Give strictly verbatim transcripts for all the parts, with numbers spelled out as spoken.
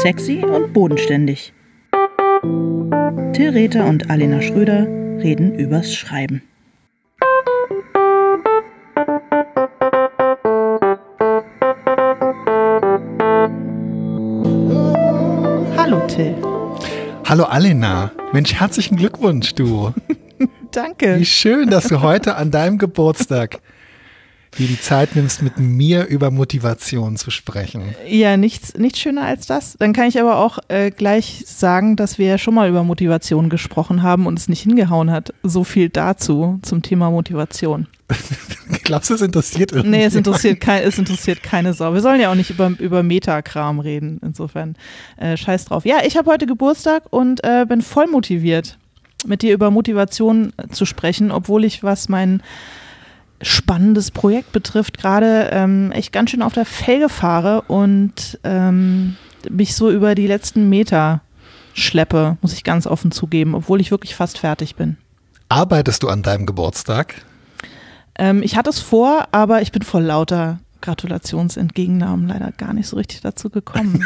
Sexy und bodenständig. Till Rether und Alena Schröder reden übers Schreiben. Hallo Till. Hallo Alena. Mensch, herzlichen Glückwunsch, du. Danke. Wie schön, dass du heute an deinem Geburtstag dir die Zeit nimmst, mit mir über Motivation zu sprechen. Ja, nichts, nichts schöner als das. Dann kann ich aber auch äh, gleich sagen, dass wir ja schon mal über Motivation gesprochen haben und es nicht hingehauen hat. So viel dazu, zum Thema Motivation. Glaubst du, es interessiert irgendwie? Nee, es interessiert, kein, es interessiert keine Sau. Wir sollen ja auch nicht über, über Metakram reden, insofern äh, scheiß drauf. Ja, ich habe heute Geburtstag und äh, bin voll motiviert, mit dir über Motivation zu sprechen, obwohl ich, was mein spannendes Projekt betrifft, gerade ähm, echt ganz schön auf der Felge fahre und ähm, mich so über die letzten Meter schleppe, muss ich ganz offen zugeben, obwohl ich wirklich fast fertig bin. Arbeitest du an deinem Geburtstag? Ähm, ich hatte es vor, aber ich bin vor lauter Gratulationsentgegennahmen leider gar nicht so richtig dazu gekommen.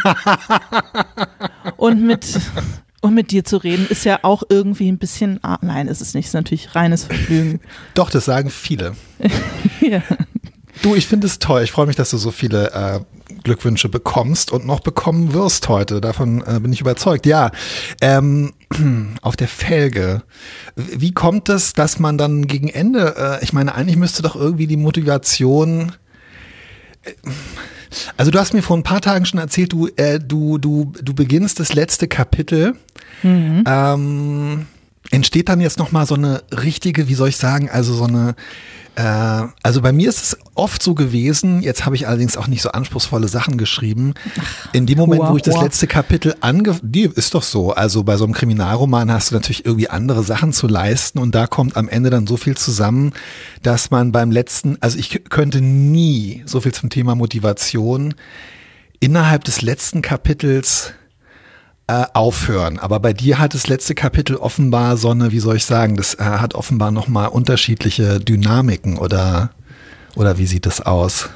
und mit Und mit dir zu reden ist ja auch irgendwie ein bisschen, ah, nein, ist es nicht, ist natürlich reines Vergnügen. Doch, das sagen viele. Ja. Du, ich finde es toll. Ich freue mich, dass du so viele äh, Glückwünsche bekommst und noch bekommen wirst heute. Davon äh, bin ich überzeugt. Ja, ähm, auf der Felge. Wie kommt es, dass man dann gegen Ende, äh, ich meine, eigentlich müsste doch irgendwie die Motivation... Äh, Also du hast mir vor ein paar Tagen schon erzählt, du äh, du du du beginnst das letzte Kapitel. Mhm. Ähm, entsteht dann jetzt noch mal so eine richtige, wie soll ich sagen, also so eine, äh, also bei mir ist es oft so gewesen. Jetzt habe ich allerdings auch nicht so anspruchsvolle Sachen geschrieben. In dem Moment, wo ich das letzte Kapitel ange, die ist doch so. Also bei so einem Kriminalroman hast du natürlich irgendwie andere Sachen zu leisten und da kommt am Ende dann so viel zusammen, dass man beim letzten, also ich könnte nie so viel zum Thema Motivation innerhalb des letzten Kapitels äh, aufhören. Aber bei dir hat das letzte Kapitel offenbar so eine, wie soll ich sagen, das äh, hat offenbar nochmal unterschiedliche Dynamiken oder, oder wie sieht das aus?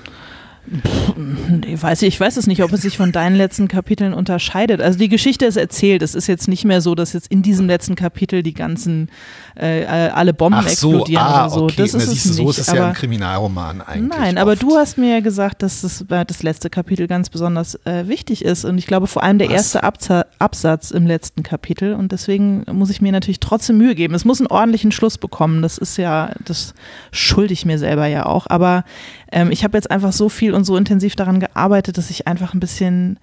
Ich weiß, ich weiß es nicht, ob es sich von deinen letzten Kapiteln unterscheidet. Also die Geschichte ist erzählt. Es ist jetzt nicht mehr so, dass jetzt in diesem letzten Kapitel die ganzen, äh, alle Bomben Ach so, explodieren ah, oder so. Okay. Das Na, ist siehst es du, so nicht. ist es aber, ja ein Kriminalroman eigentlich. Nein, oft. aber du hast mir ja gesagt, dass das, das letzte Kapitel ganz besonders äh, wichtig ist. Und ich glaube vor allem der Was? erste Abza- Absatz im letzten Kapitel. Und deswegen muss ich mir natürlich trotzdem Mühe geben. Es muss einen ordentlichen Schluss bekommen. Das ist ja, das schulde ich mir selber ja auch. Aber ähm, ich habe jetzt einfach so viel und so intensiv daran gearbeitet, dass ich einfach ein bisschen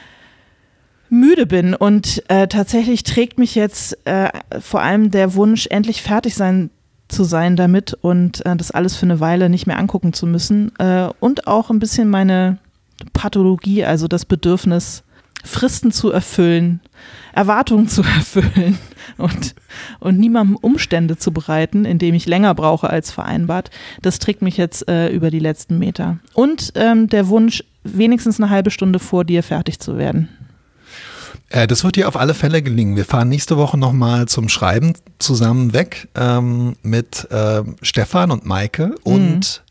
müde bin und äh, tatsächlich trägt mich jetzt äh, vor allem der Wunsch, endlich fertig sein zu sein damit und äh, das alles für eine Weile nicht mehr angucken zu müssen äh, und auch ein bisschen meine Pathologie, also das Bedürfnis, Fristen zu erfüllen, Erwartungen zu erfüllen und, und niemandem Umstände zu bereiten, indem ich länger brauche als vereinbart. Das trägt mich jetzt äh, über die letzten Meter. Und ähm, der Wunsch, wenigstens eine halbe Stunde vor dir fertig zu werden. Äh, das wird dir auf alle Fälle gelingen. Wir fahren nächste Woche nochmal zum Schreiben zusammen weg ähm, mit äh, Stefan und Maike. Und mhm.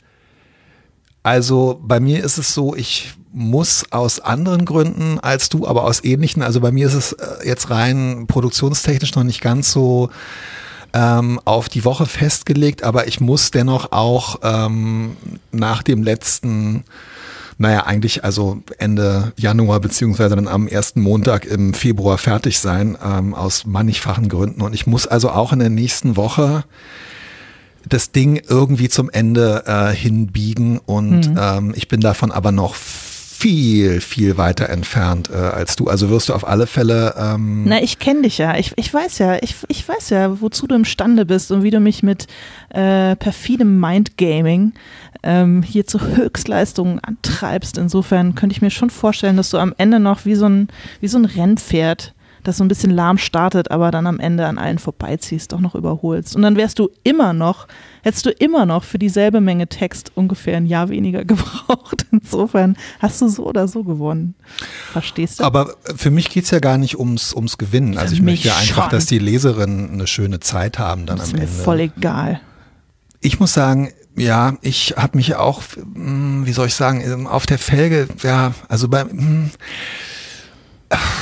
also bei mir ist es so, ich muss aus anderen Gründen als du, aber aus ähnlichen, also bei mir ist es jetzt rein produktionstechnisch noch nicht ganz so ähm, auf die Woche festgelegt, aber ich muss dennoch auch ähm, nach dem letzten, naja eigentlich also Ende Januar beziehungsweise dann am ersten Montag im Februar fertig sein, ähm, aus mannigfachen Gründen und ich muss also auch in der nächsten Woche das Ding irgendwie zum Ende äh, hinbiegen und mhm. ähm, ich bin davon aber noch viel, viel weiter entfernt äh, als du. Also wirst du auf alle Fälle... Ähm Na, ich kenne dich ja. Ich, ich weiß ja, ich, ich weiß ja, wozu du imstande bist und wie du mich mit äh, perfidem Mindgaming ähm, hier zu Höchstleistungen antreibst. Insofern könnte ich mir schon vorstellen, dass du am Ende noch wie so ein, wie so ein Rennpferd, das so ein bisschen lahm startet, aber dann am Ende an allen vorbeiziehst, doch noch überholst. Und dann wärst du immer noch, hättest du immer noch für dieselbe Menge Text ungefähr ein Jahr weniger gebraucht. Insofern hast du so oder so gewonnen. Verstehst du? Aber für mich geht's ja gar nicht ums, ums Gewinnen. Also ich möchte ja einfach, schon. dass die Leserinnen eine schöne Zeit haben dann das am ist Ende. Mir voll egal. Ich muss sagen, ja, ich habe mich auch, wie soll ich sagen, auf der Felge, ja, also bei...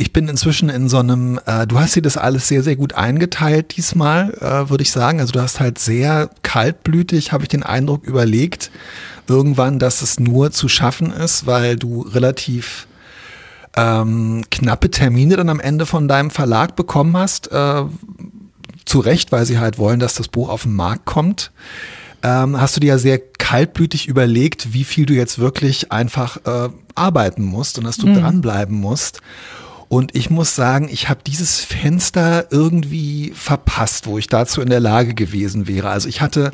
ich bin inzwischen in so einem, äh, du hast dir das alles sehr, sehr gut eingeteilt diesmal, äh, würde ich sagen. Also du hast halt sehr kaltblütig, habe ich den Eindruck, überlegt, irgendwann, dass es nur zu schaffen ist, weil du relativ ähm, knappe Termine dann am Ende von deinem Verlag bekommen hast. Äh, zu Recht, weil sie halt wollen, dass das Buch auf den Markt kommt. Ähm, hast du dir ja sehr kaltblütig überlegt, wie viel du jetzt wirklich einfach äh, arbeiten musst und dass du mhm. dranbleiben musst. Und ich muss sagen, ich habe dieses Fenster irgendwie verpasst, wo ich dazu in der Lage gewesen wäre. Also ich hatte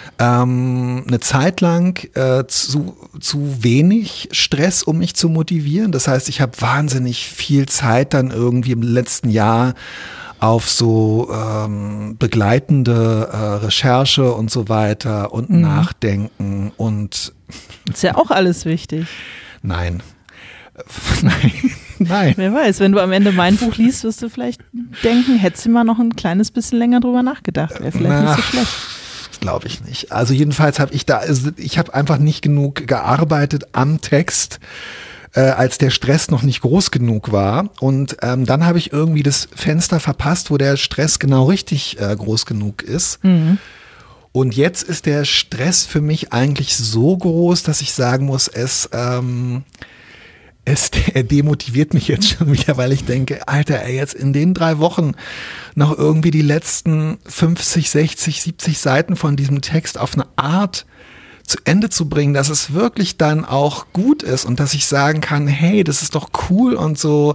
ähm, eine Zeit lang äh, zu, zu wenig Stress, um mich zu motivieren. Das heißt, ich habe wahnsinnig viel Zeit dann irgendwie im letzten Jahr auf so ähm, begleitende äh, Recherche und so weiter und mhm. Nachdenken und ist ja auch alles wichtig. Nein. Nein. Nein. Wer weiß, wenn du am Ende mein Buch liest, wirst du vielleicht denken, hättest du mal noch ein kleines bisschen länger drüber nachgedacht. Wäre vielleicht Na, nicht so schlecht. Das glaube ich nicht. Also jedenfalls habe ich da, also ich habe einfach nicht genug gearbeitet am Text, Äh, als der Stress noch nicht groß genug war. Und ähm, dann habe ich irgendwie das Fenster verpasst, wo der Stress genau richtig äh, groß genug ist. Mhm. Und jetzt ist der Stress für mich eigentlich so groß, dass ich sagen muss, es, ähm, es er demotiviert mich jetzt schon wieder, weil ich denke, Alter, ey, jetzt in den drei Wochen noch irgendwie die letzten fünfzig, sechzig, siebzig Seiten von diesem Text auf eine Art zu Ende zu bringen, dass es wirklich dann auch gut ist und dass ich sagen kann, hey, das ist doch cool und so,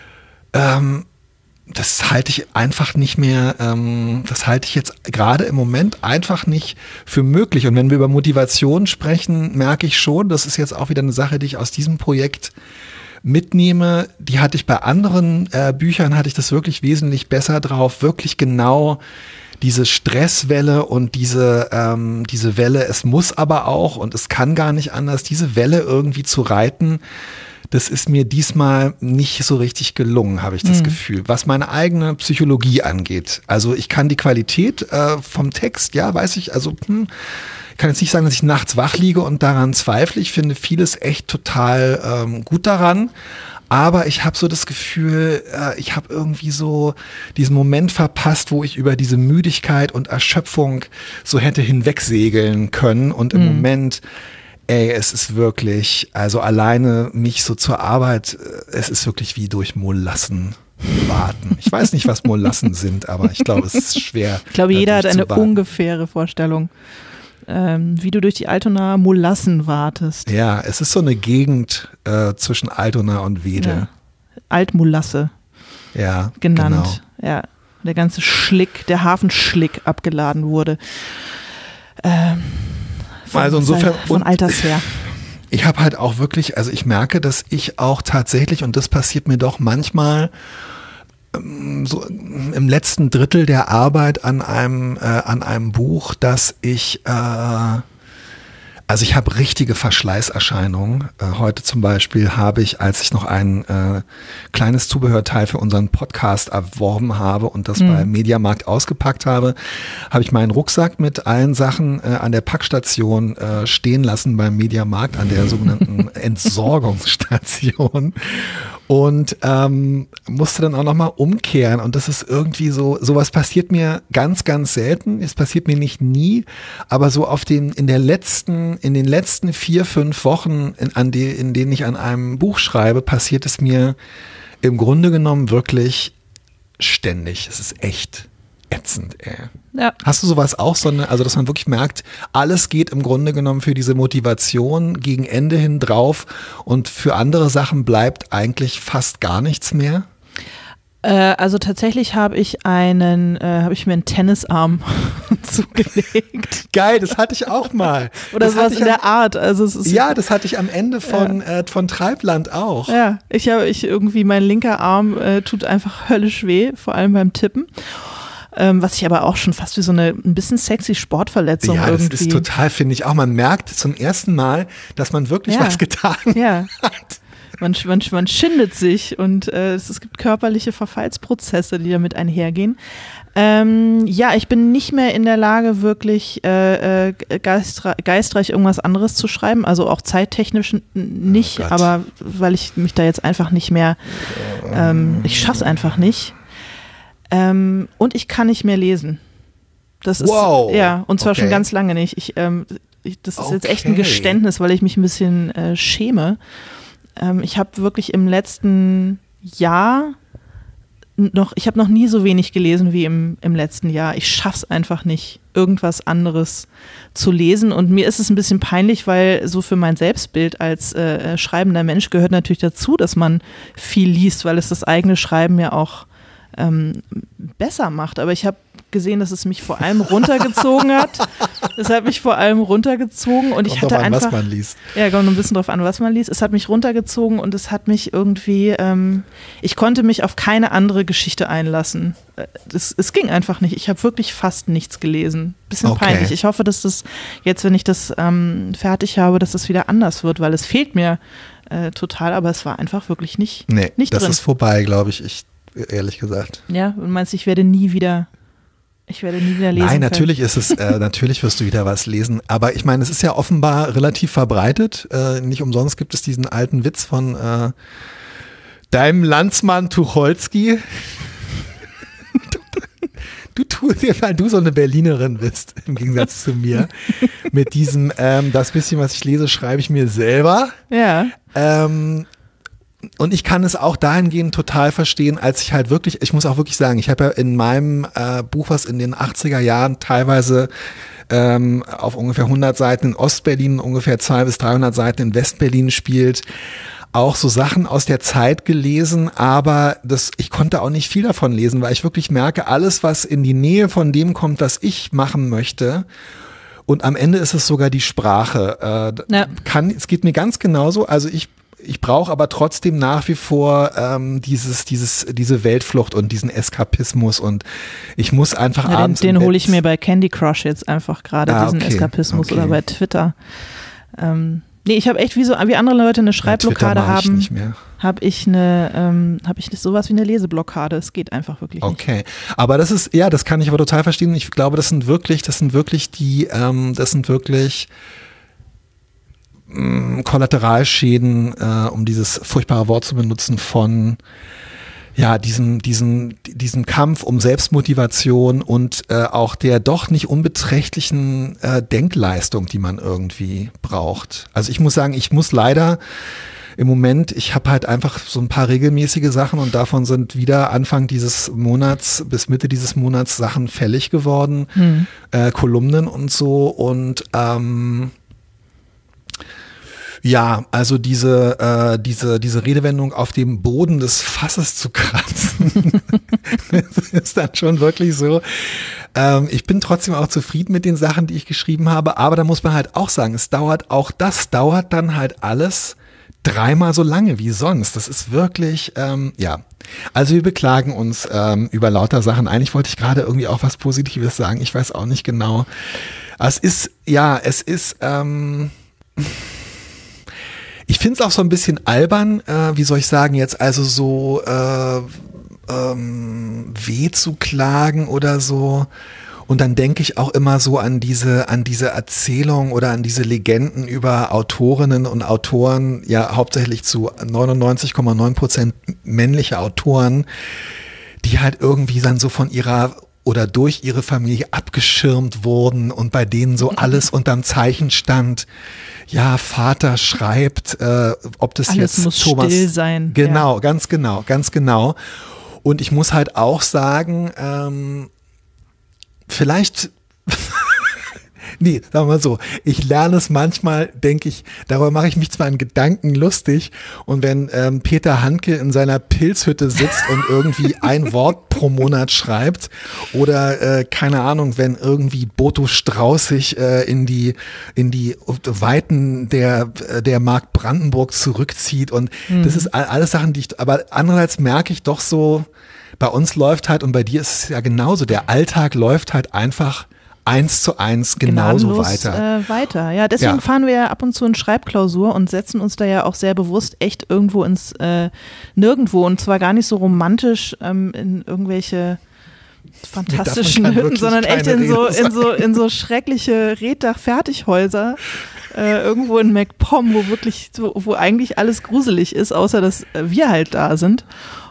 ähm, das halte ich einfach nicht mehr, ähm, das halte ich jetzt gerade im Moment einfach nicht für möglich. Und wenn wir über Motivation sprechen, merke ich schon, das ist jetzt auch wieder eine Sache, die ich aus diesem Projekt mitnehme. Die hatte ich bei anderen äh, Büchern, hatte ich das wirklich wesentlich besser drauf, wirklich genau diese Stresswelle und diese, ähm, diese Welle, es muss aber auch und es kann gar nicht anders, diese Welle irgendwie zu reiten, das ist mir diesmal nicht so richtig gelungen, habe ich das mhm. Gefühl. Was meine eigene Psychologie angeht. Also ich kann die Qualität äh, vom Text, ja, weiß ich, also hm, ich kann jetzt nicht sagen, dass ich nachts wach liege und daran zweifle. Ich finde vieles echt total ähm, gut daran. Aber ich habe so das Gefühl, äh, ich habe irgendwie so diesen Moment verpasst, wo ich über diese Müdigkeit und Erschöpfung so hätte hinwegsegeln können. Und im mhm. Moment, ey, es ist wirklich, also alleine mich so zur Arbeit, es ist wirklich wie durch Molassen warten. Ich weiß nicht, was Molassen sind, aber ich glaube, es ist schwer. Ich glaube, jeder hat eine ungefähre Vorstellung, Ähm, wie du durch die Altonaer Molassen wartest. Ja, es ist so eine Gegend äh, zwischen Altona und Wedel. Ja. Altmolasse. Ja, genannt. Genau. Ja, der ganze Schlick, der Hafenschlick abgeladen wurde. Ähm, von, also insofern von alters her. Ich habe halt auch wirklich, also ich merke, dass ich auch tatsächlich, und das passiert mir doch manchmal, so im letzten Drittel der Arbeit an einem äh, an einem Buch, dass ich äh, also ich habe richtige Verschleißerscheinungen. Äh, heute zum Beispiel habe ich, als ich noch ein äh, kleines Zubehörteil für unseren Podcast erworben habe und das mhm. beim Mediamarkt ausgepackt habe, habe ich meinen Rucksack mit allen Sachen äh, an der Packstation äh, stehen lassen beim Mediamarkt, an der sogenannten Entsorgungsstation. Und ähm, musste dann auch nochmal umkehren. Und das ist irgendwie so, sowas passiert mir ganz, ganz selten. Es passiert mir nicht nie, aber so auf den, in der letzten, in den letzten vier, fünf Wochen, in, an die, in denen ich an einem Buch schreibe, passiert es mir im Grunde genommen wirklich ständig. Es ist echt ätzend, ey. Ja. Hast du sowas auch, so eine, also dass man wirklich merkt, alles geht im Grunde genommen für diese Motivation gegen Ende hin drauf und für andere Sachen bleibt eigentlich fast gar nichts mehr? Äh, also tatsächlich habe ich einen, äh, habe ich mir einen Tennisarm zugelegt. Geil, das hatte ich auch mal. Oder das sowas in der Art. Also es ist ja, das hatte ich am Ende von, ja. äh, von Treibland auch. Ja, ich habe ich irgendwie, mein linker Arm äh, tut einfach höllisch weh, vor allem beim Tippen. Ähm, was ich aber auch schon fast wie so eine ein bisschen sexy Sportverletzung ja, irgendwie. Ja, das ist total, finde ich auch. Man merkt zum ersten Mal, dass man wirklich ja. was getan ja. hat. Man, man, man schindet sich und äh, es, es gibt körperliche Verfallsprozesse, die damit einhergehen. Ähm, ja, ich bin nicht mehr in der Lage, wirklich äh, geistre- geistreich irgendwas anderes zu schreiben, also auch zeittechnisch nicht, oh aber weil ich mich da jetzt einfach nicht mehr Ähm, ich schaff's einfach nicht. Ähm, und ich kann nicht mehr lesen. Das ist, wow. Ja, und zwar okay. schon ganz lange nicht. Ich, ähm, ich, das ist okay. jetzt echt ein Geständnis, weil ich mich ein bisschen äh, schäme. Ähm, ich habe wirklich im letzten Jahr noch, ich habe noch nie so wenig gelesen wie im, im letzten Jahr. Ich schaff's einfach nicht, irgendwas anderes zu lesen. Und mir ist es ein bisschen peinlich, weil so für mein Selbstbild als äh, schreibender Mensch gehört natürlich dazu, dass man viel liest, weil es das eigene Schreiben ja auch ähm, besser macht. Aber ich habe gesehen, dass es mich vor allem runtergezogen hat. Es hat mich vor allem runtergezogen und kommt ich hatte drauf an, einfach, was man liest. Ja, kommt ein bisschen drauf an, was man liest. Es hat mich runtergezogen und es hat mich irgendwie, ähm, ich konnte mich auf keine andere Geschichte einlassen. Es, es ging einfach nicht. Ich habe wirklich fast nichts gelesen. Bisschen okay. peinlich. Ich hoffe, dass das jetzt, wenn ich das ähm, fertig habe, dass das wieder anders wird, weil es fehlt mir äh, total, aber es war einfach wirklich nicht, nee, nicht das drin. ist vorbei, glaube ich, ich, ehrlich gesagt. Ja, und meinst, ich werde nie wieder Ich werde nie wieder lesen. Nein, können. natürlich ist es, äh, natürlich wirst du wieder was lesen. Aber ich meine, es ist ja offenbar relativ verbreitet. Äh, nicht umsonst gibt es diesen alten Witz von äh, deinem Landsmann Tucholsky. Du tust dir, weil du so eine Berlinerin bist, im Gegensatz zu mir. Mit diesem, ähm, das bisschen, was ich lese, schreibe ich mir selber. Ja. Ähm, Und ich kann es auch dahingehend total verstehen, als ich halt wirklich, ich muss auch wirklich sagen, ich habe ja in meinem äh, Buch, was in den achtziger Jahren teilweise ähm, auf ungefähr hundert Seiten in Ostberlin, ungefähr zweihundert bis dreihundert Seiten in Westberlin spielt, auch so Sachen aus der Zeit gelesen, aber das, ich konnte auch nicht viel davon lesen, weil ich wirklich merke, alles, was in die Nähe von dem kommt, was ich machen möchte, und am Ende ist es sogar die Sprache. Äh, Ja. kann, es geht mir ganz genauso, also ich Ich brauche aber trotzdem nach wie vor ähm, dieses, dieses, diese Weltflucht und diesen Eskapismus und ich muss einfach Ja, den abends. den hole ich mir bei Candy Crush jetzt einfach gerade, ah, diesen okay, Eskapismus okay. oder bei Twitter. Ähm, nee, ich habe echt wie so, wie andere Leute eine Schreibblockade ja, haben, nicht mehr. habe ich eine, ähm, habe ich sowas wie eine Leseblockade. Es geht einfach wirklich nicht. Okay, aber das ist, ja, das kann ich aber total verstehen. Ich glaube, das sind wirklich, das sind wirklich die, ähm, das sind wirklich Kollateralschäden, äh, um dieses furchtbare Wort zu benutzen, von ja diesem diesem diesem Kampf um Selbstmotivation und äh, auch der doch nicht unbeträchtlichen äh, Denkleistung, die man irgendwie braucht. Also ich muss sagen, ich muss leider im Moment, ich habe halt einfach so ein paar regelmäßige Sachen und davon sind wieder Anfang dieses Monats bis Mitte dieses Monats Sachen fällig geworden, hm. äh, Kolumnen und so und ähm, ja, also diese, äh, diese, diese Redewendung auf dem Boden des Fasses zu kratzen, das ist dann schon wirklich so. Ähm, ich bin trotzdem auch zufrieden mit den Sachen, die ich geschrieben habe, aber da muss man halt auch sagen, es dauert, auch das dauert dann halt alles dreimal so lange wie sonst. Das ist wirklich, ähm, ja. Also wir beklagen uns ähm, über lauter Sachen. Eigentlich wollte ich gerade irgendwie auch was Positives sagen. Ich weiß auch nicht genau. Aber es ist, ja, es ist, ähm, ich finde es auch so ein bisschen albern, äh, wie soll ich sagen jetzt, also so äh, ähm, weh zu klagen oder so. Und dann denke ich auch immer so an diese, an diese Erzählung oder an diese Legenden über Autorinnen und Autoren, ja hauptsächlich zu neunundneunzig Komma neun Prozent männliche Autoren, die halt irgendwie dann so von ihrer oder durch ihre Familie abgeschirmt wurden und bei denen so alles unterm Zeichen stand. Ja, Vater schreibt, äh, ob das alles jetzt muss Thomas, still sein. Genau, ja. ganz genau, ganz genau. Und ich muss halt auch sagen, ähm, vielleicht, nee, sagen wir mal so, ich lerne es manchmal, denke ich, darüber mache ich mich zwar in Gedanken lustig und wenn ähm, Peter Handke in seiner Pilzhütte sitzt und irgendwie ein Wort pro Monat schreibt oder äh, keine Ahnung, wenn irgendwie Boto Strauß sich äh, in die in die Weiten der der Mark Brandenburg zurückzieht und mhm. das ist alles Sachen, die ich, aber andererseits merke ich doch so, bei uns läuft halt und bei dir ist es ja genauso, der Alltag läuft halt einfach eins zu eins genauso Gnadenlos, weiter. Äh, weiter. Ja, deswegen ja. fahren wir ja ab und zu in Schreibklausur und setzen uns da ja auch sehr bewusst echt irgendwo ins äh, Nirgendwo und zwar gar nicht so romantisch ähm, in irgendwelche fantastischen nee, Hütten, sondern echt in so, in so in so schreckliche Reddach-Fertighäuser äh, irgendwo in MacPom, wo wirklich so, wo eigentlich alles gruselig ist, außer dass wir halt da sind.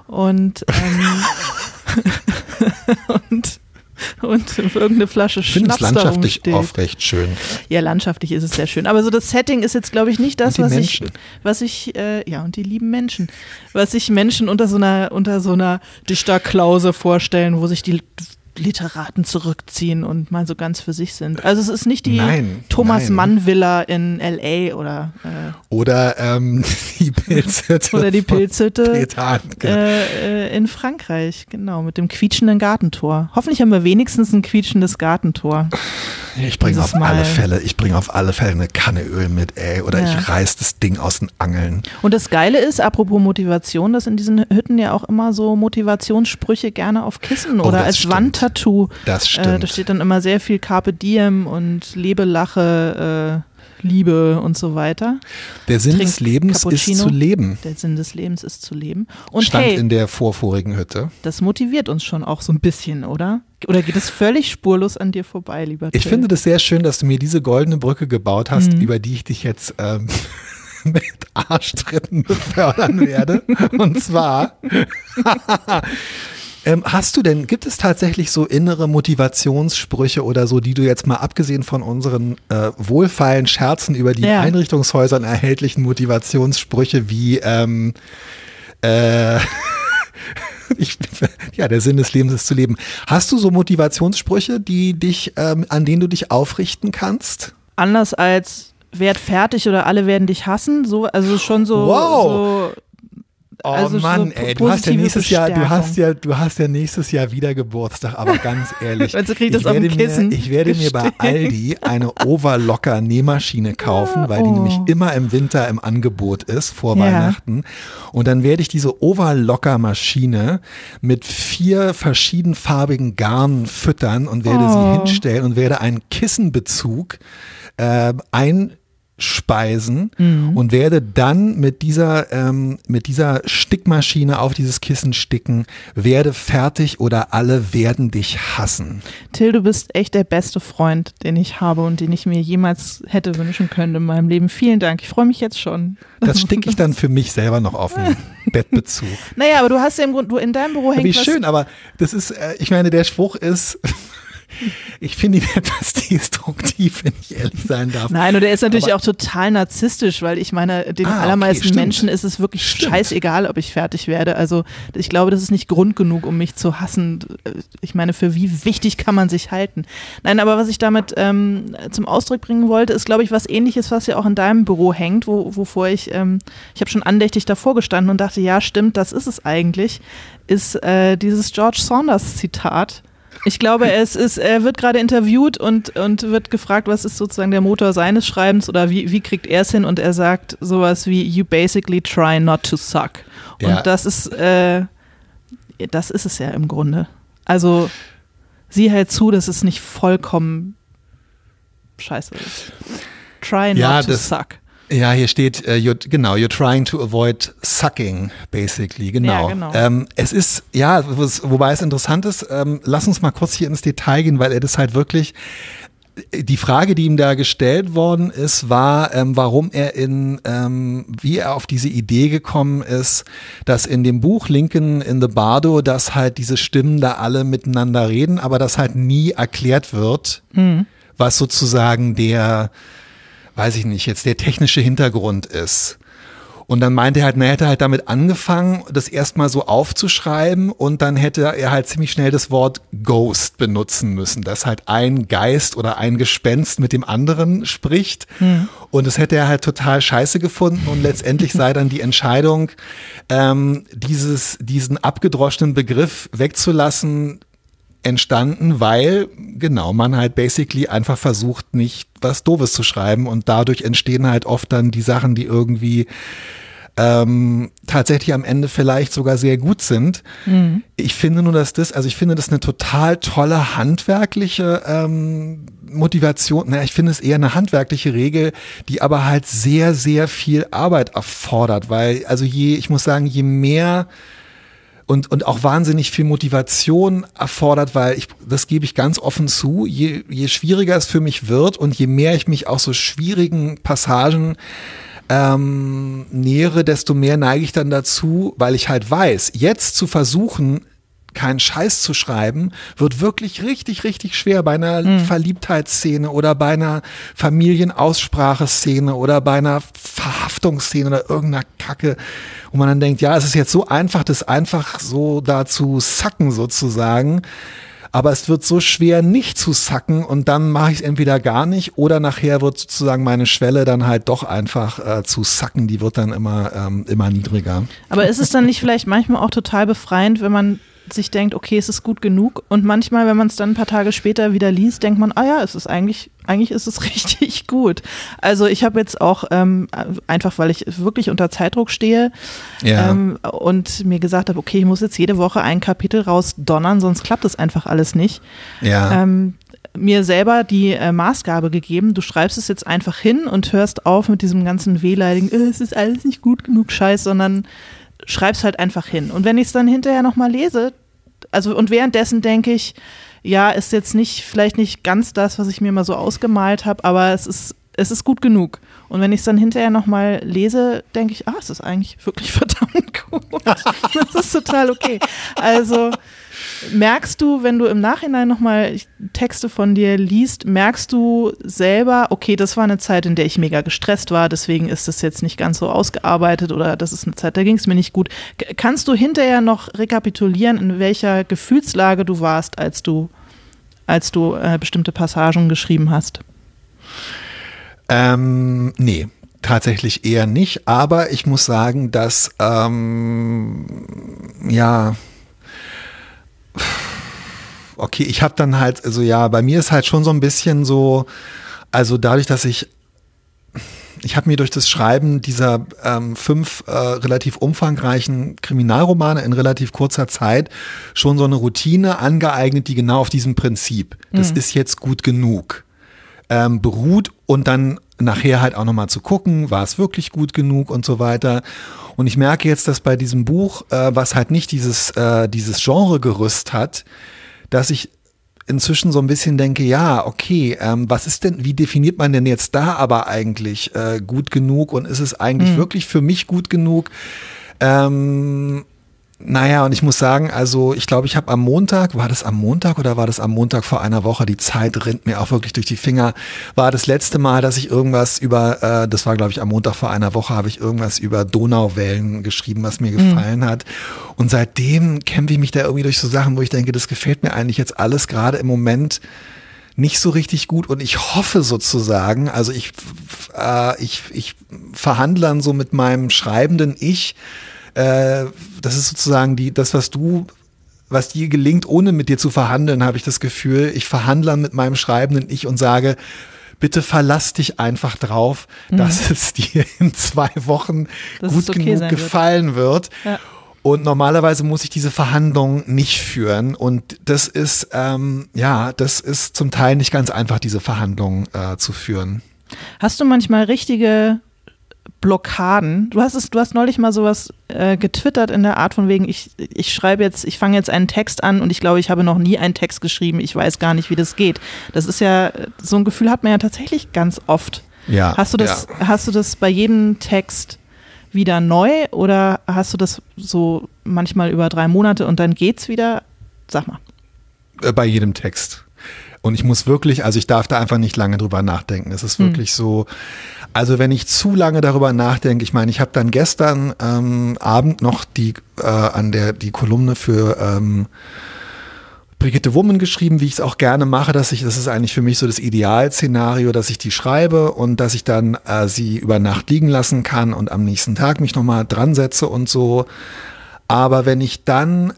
und, ähm, und und irgendeine Flasche ich finde es Schnaps landschaftlich darum oft recht schön. Ja, landschaftlich ist es sehr schön. Aber so das Setting ist jetzt, glaube ich, nicht das, was Menschen. ich, was ich, äh, ja, und die lieben Menschen, was sich Menschen unter so einer, unter so einer Dichterklause vorstellen, wo sich die Literaten zurückziehen und mal so ganz für sich sind. Also es ist nicht die Nein, Thomas nein. Mann Villa in L A oder äh, Oder ähm, die Pilzhütte. oder die von Pilzhütte Peter Handke. äh, äh, in Frankreich, genau, mit dem quietschenden Gartentor. Hoffentlich haben wir wenigstens ein quietschendes Gartentor. Ich bringe dieses auf alle Mal. Fälle, ich bringe auf alle Fälle eine Kanne Öl mit, ey. Oder Ja. ich reiß das Ding aus den Angeln. Und das Geile ist, apropos Motivation, dass in diesen Hütten ja auch immer so Motivationssprüche gerne auf Kissen Oh, oder das als stimmt. Wandtattoo. Das stimmt. Äh, da steht dann immer sehr viel Carpe Diem und Lebe, Lache, äh, Liebe und so weiter. Der Sinn Trink des Lebens ist Cappuccino. zu leben. Der Sinn des Lebens ist zu leben. Und Stand hey, in der vorvorigen Hütte. das motiviert uns schon auch so ein bisschen, oder? Oder geht es völlig spurlos an dir vorbei, lieber Ich Till? finde das sehr schön, dass du mir diese goldene Brücke gebaut hast, Mhm. über die ich dich jetzt ähm, mit Arschtritten befördern werde. Und zwar ähm, hast du denn, gibt es tatsächlich so innere Motivationssprüche oder so, die du jetzt mal abgesehen von unseren äh, wohlfeilen Scherzen über die Ja. Einrichtungshäusern erhältlichen Motivationssprüche wie ähm, äh, Ich, ja, der Sinn des Lebens ist zu leben. Hast du so Motivationssprüche, die dich, ähm, an denen du dich aufrichten kannst? Anders als werd fertig oder alle werden dich hassen, so, also schon so, Wow. so Oh Also so Mann, po- ey, du hast ja positive nächstes Jahr, du Bestärkung. hast ja, du hast ja nächstes Jahr wieder Geburtstag, aber ganz ehrlich, Also krieg ich das ich auf dem werde Kissen mir, ich werde mir bei Aldi eine Overlocker Nähmaschine kaufen, weil die oh. nämlich immer im Winter im Angebot ist vor Ja. Weihnachten. Und dann werde ich diese Overlocker Maschine mit vier verschiedenfarbigen Garnen füttern und werde Oh. sie hinstellen und werde einen Kissenbezug äh, ein speisen Mhm. und werde dann mit dieser ähm, mit dieser Stickmaschine auf dieses Kissen sticken, werde fertig oder alle werden dich hassen. Till, du bist echt der beste Freund, den ich habe und den ich mir jemals hätte wünschen können in meinem Leben. Vielen Dank, ich freue mich jetzt schon. Das sticke ich dann für mich selber noch auf den Bettbezug. Naja, aber du hast ja im Grunde, du in deinem Büro Wie hängt was. schön, aber das ist, äh, ich meine, der Spruch ist, ich finde ihn etwas destruktiv, wenn ich ehrlich sein darf. Nein, und er ist natürlich Aber- auch total narzisstisch, weil ich meine, den Ah, okay, allermeisten stimmt. Menschen ist es wirklich Stimmt. scheißegal, ob ich fertig werde. Also ich glaube, das ist nicht Grund genug, um mich zu hassen. Ich meine, für wie wichtig kann man sich halten? Nein, aber was ich damit ähm, zum Ausdruck bringen wollte, ist, glaube ich, was Ähnliches, was ja auch in deinem Büro hängt, wo, wovor ich, ähm, ich habe schon andächtig davor gestanden und dachte, ja, stimmt, das ist es eigentlich, ist äh, dieses George Saunders Zitat. Ich glaube, es ist, er wird gerade interviewt und, und wird gefragt, was ist sozusagen der Motor seines Schreibens oder wie, wie kriegt er es hin? Und er sagt sowas wie, you basically try not to suck. Und Ja. das ist, äh, das ist es ja im Grunde. Also sieh halt zu, dass es nicht vollkommen scheiße ist. Try not Ja, to das- suck. Ja, hier steht, uh, you're, genau, you're trying to avoid sucking, basically, genau. Ja, genau. Ähm, es ist, ja, was, wobei es interessant ist, ähm, lass uns mal kurz hier ins Detail gehen, weil er das halt wirklich, die Frage, die ihm da gestellt worden ist, war, ähm, warum er in, ähm, wie er auf diese Idee gekommen ist, dass in dem Buch Lincoln in the Bardo, dass halt diese Stimmen da alle miteinander reden, aber das halt nie erklärt wird, Mhm. was sozusagen der, weiß ich nicht, jetzt der technische Hintergrund ist. Und dann meinte er halt, na, er hätte halt damit angefangen, das erstmal so aufzuschreiben und dann hätte er halt ziemlich schnell das Wort Ghost benutzen müssen, dass halt ein Geist oder ein Gespenst mit dem anderen spricht. Mhm. Und das hätte er halt total scheiße gefunden und letztendlich sei dann die Entscheidung, ähm, dieses, diesen abgedroschenen Begriff wegzulassen, entstanden, weil genau man halt basically einfach versucht, nicht was Doofes zu schreiben und dadurch entstehen halt oft dann die Sachen, die irgendwie ähm, tatsächlich am Ende vielleicht sogar sehr gut sind. Mhm. Ich finde nur, dass das, also ich finde das eine total tolle handwerkliche ähm, Motivation, naja, ich finde es eher eine handwerkliche Regel, die aber halt sehr, sehr viel Arbeit erfordert, weil also je, ich muss sagen, je mehr Und, und auch wahnsinnig viel Motivation erfordert, weil ich, das gebe ich ganz offen zu, je, je schwieriger es für mich wird und je mehr ich mich aus so schwierigen Passagen ähm, nähere, desto mehr neige ich dann dazu, weil ich halt weiß, jetzt zu versuchen, keinen Scheiß zu schreiben, wird wirklich richtig, richtig schwer bei einer mhm. Verliebtheitsszene oder bei einer Familienausspracheszene oder bei einer Verhaftungsszene oder irgendeiner Kacke, wo man dann denkt, ja, es ist jetzt so einfach, das einfach so da zu sacken sozusagen, aber es wird so schwer nicht zu sacken und dann mache ich es entweder gar nicht oder nachher wird sozusagen meine Schwelle dann halt doch einfach äh, zu sacken, die wird dann immer, ähm, immer niedriger. Aber ist es dann nicht vielleicht manchmal auch total befreiend, wenn man sich denkt, okay, es ist gut genug und manchmal, wenn man es dann ein paar Tage später wieder liest, denkt man, ah ja, es ist eigentlich, eigentlich ist es richtig gut. Also ich habe jetzt auch, ähm, einfach weil ich wirklich unter Zeitdruck stehe ja. ähm, und mir gesagt habe, okay, ich muss jetzt jede Woche ein Kapitel rausdonnern, sonst klappt das einfach alles nicht. Ja. Ähm, mir selber die äh, Maßgabe gegeben, du schreibst es jetzt einfach hin und hörst auf mit diesem ganzen wehleidigen, äh, es ist alles nicht gut genug Scheiß, sondern schreib's halt einfach hin. Und wenn ich es dann hinterher nochmal lese, also und währenddessen denke ich, ja, ist jetzt nicht, vielleicht nicht ganz das, was ich mir mal so ausgemalt habe, aber es ist, es ist gut genug. Und wenn ich es dann hinterher nochmal lese, denke ich, ah, es ist eigentlich wirklich verdammt gut. Das ist total okay. Also merkst du, wenn du im Nachhinein nochmal Texte von dir liest, merkst du selber, okay, das war eine Zeit, in der ich mega gestresst war, deswegen ist das jetzt nicht ganz so ausgearbeitet oder das ist eine Zeit, da ging es mir nicht gut. K- kannst du hinterher noch rekapitulieren, in welcher Gefühlslage du warst, als du, als du äh, bestimmte Passagen geschrieben hast? Ähm, nee. Tatsächlich eher nicht, aber ich muss sagen, dass ähm, ja okay, ich habe dann halt, also ja, bei mir ist halt schon so ein bisschen so, also dadurch, dass ich, ich habe mir durch das Schreiben dieser ähm, fünf äh, relativ umfangreichen Kriminalromane in relativ kurzer Zeit schon so eine Routine angeeignet, die genau auf diesem Prinzip, das mhm. ist jetzt gut genug, ähm, beruht und dann nachher halt auch nochmal zu gucken, war es wirklich gut genug und so weiter. Und ich merke jetzt, dass bei diesem Buch, äh, was halt nicht dieses, äh, dieses Genregerüst hat, dass ich inzwischen so ein bisschen denke, ja, okay, ähm, was ist denn, wie definiert man denn jetzt da aber eigentlich äh, gut genug und ist es eigentlich mhm. wirklich für mich gut genug? Ähm, Naja, und ich muss sagen, also ich glaube, ich habe am Montag, war das am Montag oder war das am Montag vor einer Woche, die Zeit rinnt mir auch wirklich durch die Finger, war das letzte Mal, dass ich irgendwas über, äh, das war glaube ich am Montag vor einer Woche, habe ich irgendwas über Donauwellen geschrieben, was mir gefallen mhm. hat. Und seitdem kämpfe ich mich da irgendwie durch so Sachen, wo ich denke, das gefällt mir eigentlich jetzt alles gerade im Moment nicht so richtig gut und ich hoffe sozusagen, also ich, äh, ich, ich verhandle dann so mit meinem schreibenden Ich, das ist sozusagen die, das, was du, was dir gelingt, ohne mit dir zu verhandeln, habe ich das Gefühl. Ich verhandle mit meinem schreibenden Ich und sage, bitte verlass dich einfach drauf, mhm. dass es dir in zwei Wochen dass gut okay genug gefallen wird. wird. Ja. Und normalerweise muss ich diese Verhandlung nicht führen. Und das ist, ähm, ja, das ist zum Teil nicht ganz einfach, diese Verhandlung äh, zu führen. Hast du manchmal richtige Blockaden? Du hast es, du hast neulich mal sowas äh, getwittert in der Art von wegen, ich, ich schreibe jetzt, ich fange jetzt einen Text an und ich glaube, ich habe noch nie einen Text geschrieben, ich weiß gar nicht, wie das geht. Das ist ja, so ein Gefühl hat man ja tatsächlich ganz oft. Ja. Hast du das, ja. hast du das bei jedem Text wieder neu oder hast du das so manchmal über drei Monate und dann geht's wieder? Sag mal. Bei jedem Text. Und ich muss wirklich, also ich darf da einfach nicht lange drüber nachdenken. Es ist wirklich hm. so, also wenn ich zu lange darüber nachdenke, ich meine, ich habe dann gestern ähm, Abend noch die äh, an der die Kolumne für ähm, Brigitte Wummen geschrieben, wie ich es auch gerne mache, dass ich, das ist eigentlich für mich so das Idealszenario, dass ich die schreibe und dass ich dann äh, sie über Nacht liegen lassen kann und am nächsten Tag mich nochmal dran setze und so. Aber wenn ich dann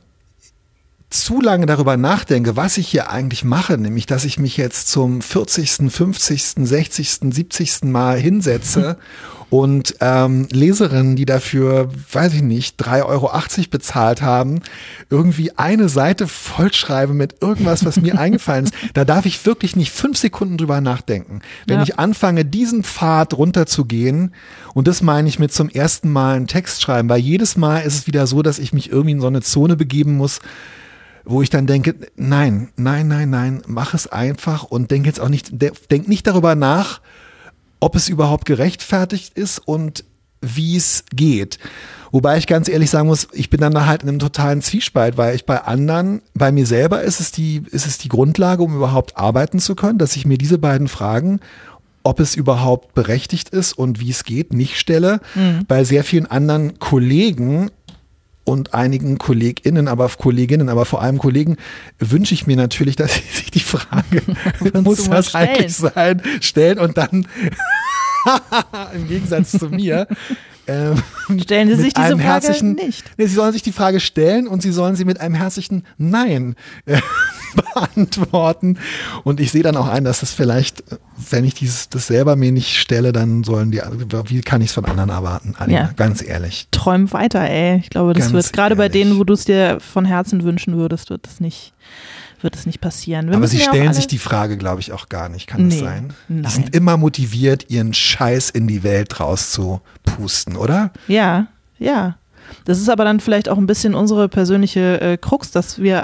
zu lange darüber nachdenke, was ich hier eigentlich mache, nämlich, dass ich mich jetzt zum vierzigsten, fünfzigsten, sechzigsten, siebzigsten Mal hinsetze und ähm, Leserinnen, die dafür, weiß ich nicht, drei Euro achtzig bezahlt haben, irgendwie eine Seite vollschreibe mit irgendwas, was mir eingefallen ist, da darf ich wirklich nicht fünf Sekunden drüber nachdenken. Wenn ja. ich anfange, diesen Pfad runterzugehen, und das meine ich mit zum ersten Mal einen Text schreiben, weil jedes Mal ist es wieder so, dass ich mich irgendwie in so eine Zone begeben muss, wo ich dann denke, nein, nein, nein, nein, mach es einfach und denk jetzt auch nicht, denk nicht darüber nach, ob es überhaupt gerechtfertigt ist und wie es geht. Wobei ich ganz ehrlich sagen muss, ich bin dann da halt in einem totalen Zwiespalt, weil ich bei anderen, bei mir selber ist es die, ist es die Grundlage, um überhaupt arbeiten zu können, dass ich mir diese beiden Fragen, ob es überhaupt berechtigt ist und wie es geht, nicht stelle. Mhm. Bei sehr vielen anderen Kollegen und einigen KollegInnen, aber Kolleginnen, aber vor allem Kollegen, wünsche ich mir natürlich, dass sie sich die Frage, muss das eigentlich sein, stellen und dann im Gegensatz zu mir, ähm, stellen Sie sich diese Frage nicht. Nee, Sie sollen sich die Frage stellen und Sie sollen sie mit einem herzlichen Nein äh, beantworten. Und ich sehe dann auch ein, dass das vielleicht, wenn ich dieses, das selber mir nicht stelle, dann sollen die, wie kann ich es von anderen erwarten? Alina, ja. Ganz ehrlich. Träum weiter, ey. Ich glaube, das ganz wird, gerade bei denen, wo du es dir von Herzen wünschen würdest, wird das nicht wird es nicht passieren. Wir Aber sie stellen sich die Frage, glaube ich, auch gar nicht. Kann nee, das sein? Nein. Die sind immer motiviert, ihren Scheiß in die Welt rauszupusten, oder? Ja, ja. Das ist aber dann vielleicht auch ein bisschen unsere persönliche äh, Krux, dass wir,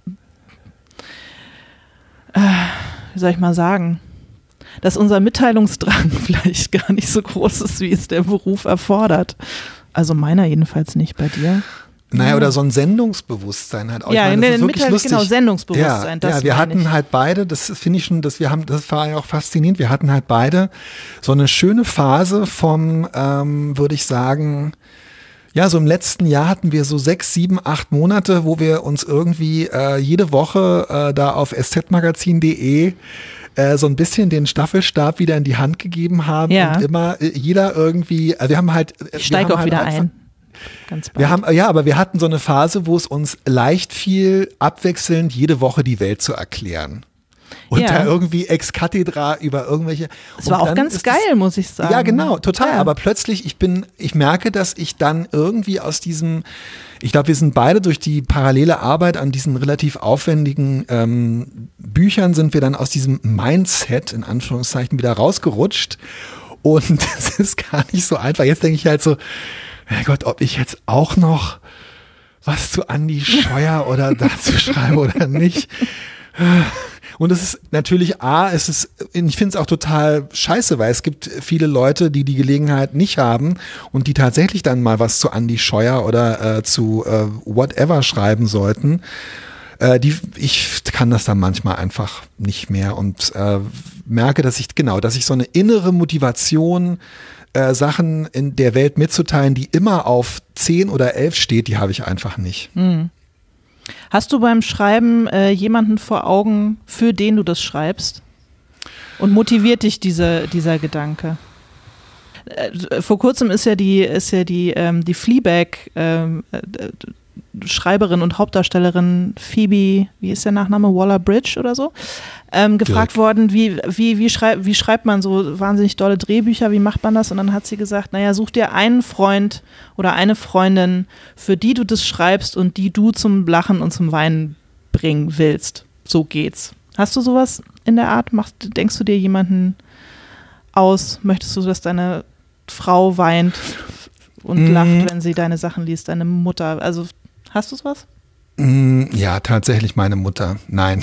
äh, wie soll ich mal sagen, dass unser Mitteilungsdrang vielleicht gar nicht so groß ist, wie es der Beruf erfordert. Also meiner jedenfalls nicht, bei dir. Naja, oder so ein Sendungsbewusstsein halt auch. Ja, ich meine, das ist wirklich lustig. Genau, Sendungsbewusstsein. Ja, das ja wir hatten ich. halt beide, das finde ich schon, dass wir haben, das war ja auch faszinierend, wir hatten halt beide so eine schöne Phase vom, ähm, würde ich sagen, ja, so im letzten Jahr hatten wir so sechs, sieben, acht Monate, wo wir uns irgendwie äh, jede Woche äh, da auf s z magazin punkt de äh, so ein bisschen den Staffelstab wieder in die Hand gegeben haben ja. und immer äh, jeder irgendwie, also wir haben halt. Ich steige auch halt wieder einfach, ein. Ganz wir haben, ja, aber wir hatten so eine Phase, wo es uns leicht fiel, abwechselnd jede Woche die Welt zu erklären. Und ja. da irgendwie ex cathedra über irgendwelche. Es war auch ganz geil, das, muss ich sagen. Ja, genau, total. Ja. Aber plötzlich, ich bin, ich merke, dass ich dann irgendwie aus diesem, ich glaube, wir sind beide durch die parallele Arbeit an diesen relativ aufwendigen ähm, Büchern, sind wir dann aus diesem Mindset, in Anführungszeichen, wieder rausgerutscht. Und das ist gar nicht so einfach. Jetzt denke ich halt so, mein Gott, ob ich jetzt auch noch was zu Andi Scheuer oder dazu schreibe oder nicht. Und es ist natürlich, A, es ist, ich finde es auch total scheiße, weil es gibt viele Leute, die die Gelegenheit nicht haben und die tatsächlich dann mal was zu Andi Scheuer oder äh, zu äh, whatever schreiben sollten. Äh, die, ich kann das dann manchmal einfach nicht mehr und äh, merke, dass ich, genau, dass ich so eine innere Motivation Äh, Sachen in der Welt mitzuteilen, die immer auf zehn oder elf steht, die habe ich einfach nicht. Hm. Hast du beim Schreiben äh, jemanden vor Augen, für den du das schreibst? Und motiviert dich diese, dieser Gedanke? Äh, vor kurzem ist ja die, ist ja die, ähm, die Fleabag ähm, äh, Schreiberin und Hauptdarstellerin Phoebe, wie ist der Nachname, Waller-Bridge oder so, ähm, gefragt Direkt. worden, wie, wie, wie, schrei- wie schreibt man so wahnsinnig dolle Drehbücher, wie macht man das? Und dann hat sie gesagt, naja, such dir einen Freund oder eine Freundin, für die du das schreibst und die du zum Lachen und zum Weinen bringen willst. So geht's. Hast du sowas in der Art? Machst, denkst du dir jemanden aus? Möchtest du, dass deine Frau weint und mhm. lacht, wenn sie deine Sachen liest, deine Mutter? Also hast du sowas? Ja, tatsächlich meine Mutter. Nein.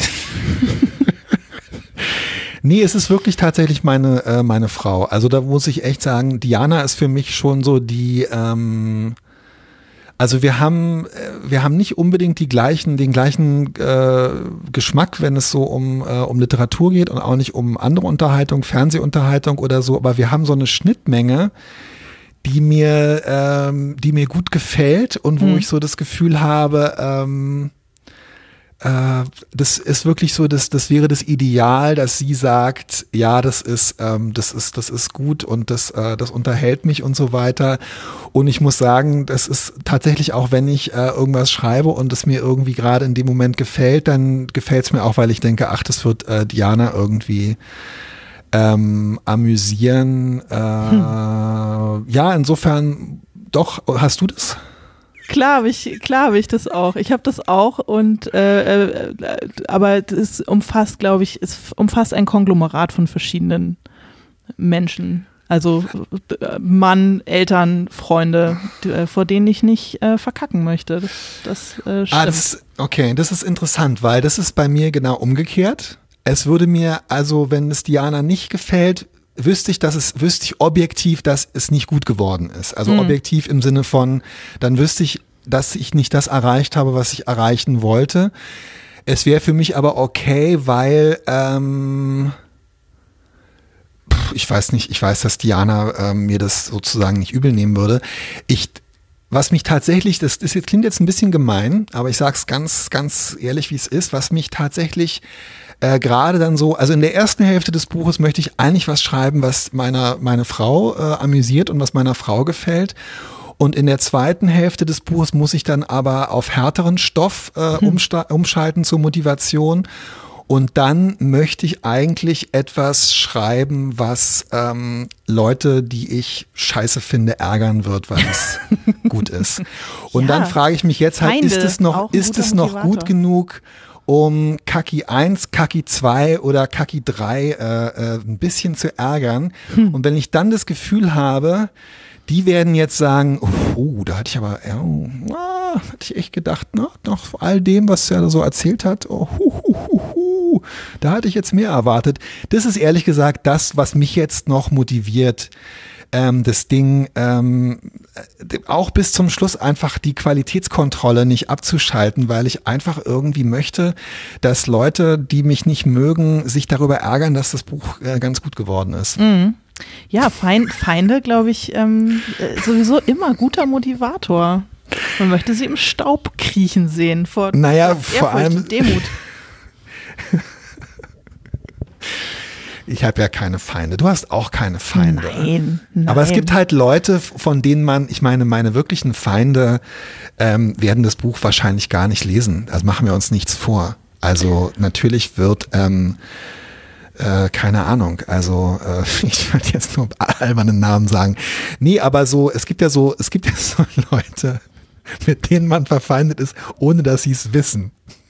Nee, es ist wirklich tatsächlich meine, äh, meine Frau. Also da muss ich echt sagen, Diana ist für mich schon so die, ähm, also wir haben, wir haben nicht unbedingt die gleichen, den gleichen äh, Geschmack, wenn es so um, äh, um Literatur geht und auch nicht um andere Unterhaltung, Fernsehunterhaltung oder so, aber wir haben so eine Schnittmenge, die mir, ähm, die mir gut gefällt und wo mhm. ich so das Gefühl habe, ähm, äh, das ist wirklich so, das, das wäre das Ideal, dass sie sagt, ja, das ist, ähm, das ist, das ist gut und das, äh, das unterhält mich und so weiter. Und ich muss sagen, das ist tatsächlich auch, wenn ich äh, irgendwas schreibe und es mir irgendwie gerade in dem Moment gefällt, dann gefällt es mir auch, weil ich denke, ach, das wird äh, Diana irgendwie Ähm, amüsieren. Äh, hm. Ja, insofern doch. Hast du das? Klar habe ich, klar habe ich das auch. Ich habe das auch und äh, äh, aber es umfasst, glaube ich, es umfasst ein Konglomerat von verschiedenen Menschen. Also Mann, Eltern, Freunde, die, vor denen ich nicht äh, verkacken möchte. Das, das äh, stimmt. Ah, das, okay, das ist interessant, weil das ist bei mir genau umgekehrt. Es würde mir, also wenn es Diana nicht gefällt, wüsste ich, dass es, wüsste ich objektiv, dass es nicht gut geworden ist. Also mhm. objektiv im Sinne von, dann wüsste ich, dass ich nicht das erreicht habe, was ich erreichen wollte. Es wäre für mich aber okay, weil ähm, ich weiß nicht, ich weiß, dass Diana ähm, mir das sozusagen nicht übel nehmen würde. Ich, was mich tatsächlich, das, das klingt jetzt ein bisschen gemein, aber ich sag's ganz, ganz ehrlich, wie es ist, was mich tatsächlich äh, gerade dann so, also in der ersten Hälfte des Buches möchte ich eigentlich was schreiben, was meiner meine Frau äh, amüsiert und was meiner Frau gefällt. Und in der zweiten Hälfte des Buches muss ich dann aber auf härteren Stoff äh, hm. umsta- umschalten zur Motivation. Und dann möchte ich eigentlich etwas schreiben, was ähm, Leute, die ich scheiße finde, ärgern wird, weil es gut ist. Und ja, dann frage ich mich jetzt halt, Feinde, ist es noch, ist es noch gut genug, um Kaki eins, Kaki zwei oder Kaki drei äh, äh, ein bisschen zu ärgern? Hm. Und wenn ich dann das Gefühl habe, die werden jetzt sagen, oh, da hatte ich aber, ja, ah, hatte ich echt gedacht, ne, nach all dem, was er so erzählt hat, oh, hu, hu, hu, hu, da hatte ich jetzt mehr erwartet. Das ist ehrlich gesagt das, was mich jetzt noch motiviert, ähm, das Ding ähm, auch bis zum Schluss einfach die Qualitätskontrolle nicht abzuschalten, weil ich einfach irgendwie möchte, dass Leute, die mich nicht mögen, sich darüber ärgern, dass das Buch äh, ganz gut geworden ist. Mhm. Ja, Feind, Feinde, glaube ich, ähm, sowieso immer guter Motivator. Man möchte sie im Staub kriechen sehen vor, naja, vor vor allem und Demut. Ich habe ja keine Feinde. Du hast auch keine Feinde. Nein, nein. Aber es gibt halt Leute, von denen man, ich meine, meine wirklichen Feinde ähm, werden das Buch wahrscheinlich gar nicht lesen. Also machen wir uns nichts vor. Also natürlich wird ähm, Äh, keine Ahnung, also äh, ich würde jetzt nur alberne Namen sagen. Nee, aber so, es gibt ja so, es gibt ja so Leute, mit denen man verfeindet ist, ohne dass sie es wissen.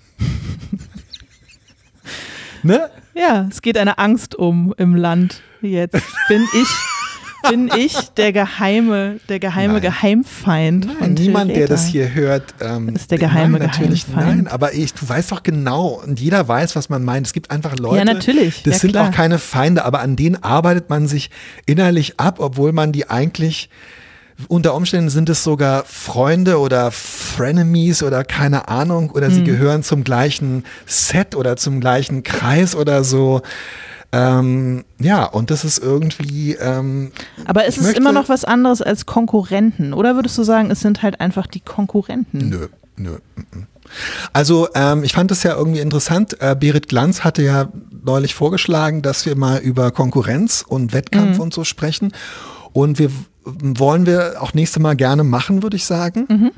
Ne? Ja, es geht eine Angst um im Land jetzt. Bin ich, bin ich der geheime, der geheime Nein. Geheimfeind Nein, von niemand, Till der das Rether. hier hört, ähm, ist der geheime nein, natürlich, Geheimfeind. Nein, aber ich, du weißt doch genau und jeder weiß, was man meint. Es gibt einfach Leute, ja, natürlich. das ja, sind klar. auch keine Feinde, aber an denen arbeitet man sich innerlich ab, obwohl man die eigentlich, unter Umständen sind es sogar Freunde oder Frenemies oder keine Ahnung, oder sie mhm. gehören zum gleichen Set oder zum gleichen Kreis oder so. Ähm, ja, und das ist irgendwie. Ähm, Aber ist es möchte, immer noch was anderes als Konkurrenten? Oder würdest du sagen, es sind halt einfach die Konkurrenten? Nö, nö. Also ähm, ich fand es ja irgendwie interessant. Äh, Berit Glanz hatte ja neulich vorgeschlagen, dass wir mal über Konkurrenz und Wettkampf mhm. und so sprechen. Und wir wollen wir auch nächste Mal gerne machen, würde ich sagen. Mhm.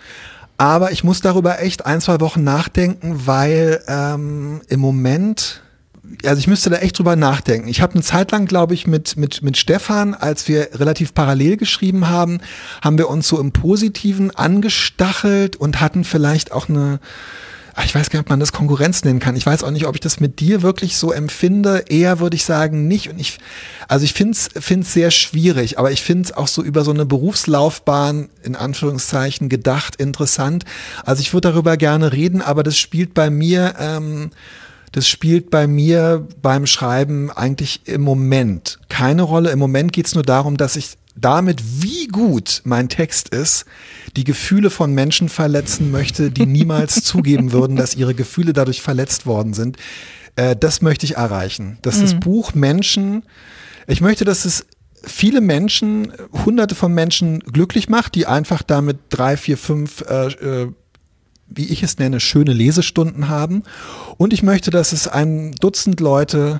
Aber ich muss darüber echt ein, zwei Wochen nachdenken, weil ähm, im Moment. Also ich müsste da echt drüber nachdenken. Ich habe eine Zeit lang, glaube ich, mit mit mit Stefan, als wir relativ parallel geschrieben haben, haben wir uns so im Positiven angestachelt und hatten vielleicht auch eine, ich weiß gar nicht, ob man das Konkurrenz nennen kann. Ich weiß auch nicht, ob ich das mit dir wirklich so empfinde. Eher würde ich sagen nicht. Und ich, also ich finde es finde es sehr schwierig, aber ich finde es auch so über so eine Berufslaufbahn in Anführungszeichen gedacht interessant. Also ich würde darüber gerne reden, aber das spielt bei mir ähm, Das spielt bei mir beim Schreiben eigentlich im Moment keine Rolle. Im Moment geht es nur darum, dass ich damit, wie gut mein Text ist, die Gefühle von Menschen verletzen möchte, die niemals zugeben würden, dass ihre Gefühle dadurch verletzt worden sind. Äh, das möchte ich erreichen. Dass mhm. das Buch Menschen, ich möchte, dass es viele Menschen, hunderte von Menschen glücklich macht, die einfach damit drei, vier, fünf äh, äh, wie ich es nenne, schöne Lesestunden haben. Und ich möchte, dass es ein Dutzend Leute